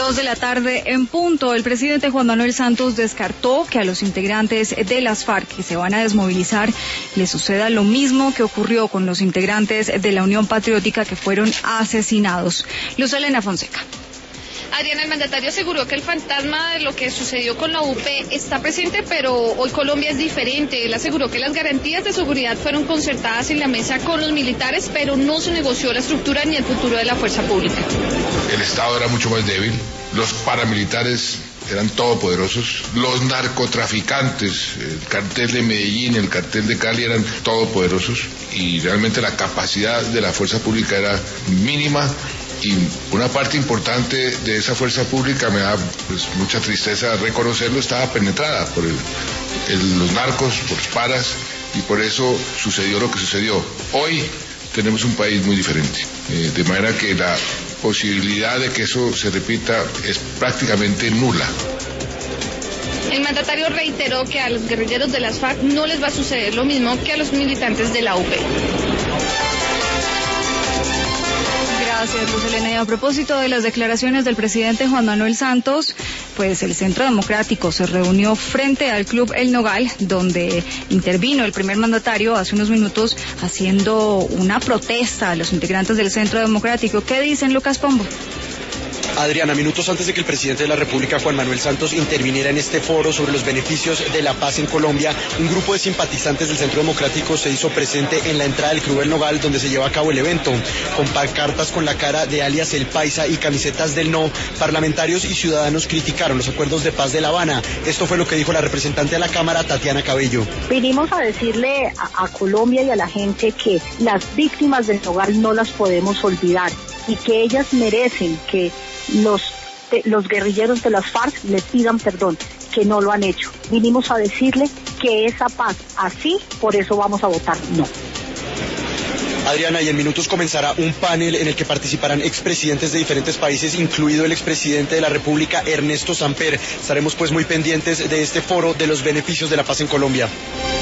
2 de la tarde en punto. El presidente Juan Manuel Santos descartó que a los integrantes de las FARC que se van a desmovilizar les suceda lo mismo que ocurrió con los integrantes de la Unión Patriótica que fueron asesinados. Luz Elena Fonseca. Adriana, el mandatario aseguró que el fantasma de lo que sucedió con la UP está presente, pero hoy Colombia es diferente. Él aseguró que las garantías de seguridad fueron concertadas en la mesa con los militares, pero no se negoció la estructura ni el futuro de la fuerza pública. El Estado era mucho más débil, los paramilitares eran todopoderosos, los narcotraficantes, el cartel de Medellín, el cartel de Cali eran todopoderosos y realmente la capacidad de la fuerza pública era mínima. Y una parte importante de esa fuerza pública, me da mucha tristeza reconocerlo, estaba penetrada por los narcos, por los paras, y por eso sucedió lo que sucedió. Hoy tenemos un país muy diferente, de manera que la posibilidad de que eso se repita es prácticamente nula. El mandatario reiteró que a los guerrilleros de las FARC no les va a suceder lo mismo que a los militantes de la UP. Gracias, Luz Elena. Y a propósito de las declaraciones del presidente Juan Manuel Santos, pues el Centro Democrático se reunió frente al Club El Nogal, donde intervino el primer mandatario hace unos minutos haciendo una protesta a los integrantes del Centro Democrático. ¿Qué dicen, Lucas Pombo? Adriana, minutos antes de que el presidente de la República, Juan Manuel Santos, interviniera en este foro sobre los beneficios de la paz en Colombia, un grupo de simpatizantes del Centro Democrático se hizo presente en la entrada del Club El Nogal, donde se lleva a cabo el evento. Con pancartas con la cara de alias El Paisa y camisetas del No, parlamentarios y ciudadanos criticaron los acuerdos de paz de La Habana. Esto fue lo que dijo la representante de la Cámara, Tatiana Cabello. Vinimos a decirle a Colombia y a la gente que las víctimas del Nogal no las podemos olvidar y que ellas merecen que los guerrilleros de las FARC le pidan perdón, que no lo han hecho. Vinimos a decirle que esa paz, así, por eso vamos a votar no. Adriana, y en minutos comenzará un panel en el que participarán expresidentes de diferentes países, incluido el expresidente de la República, Ernesto Samper. Estaremos pues muy pendientes de este foro de los beneficios de la paz en Colombia.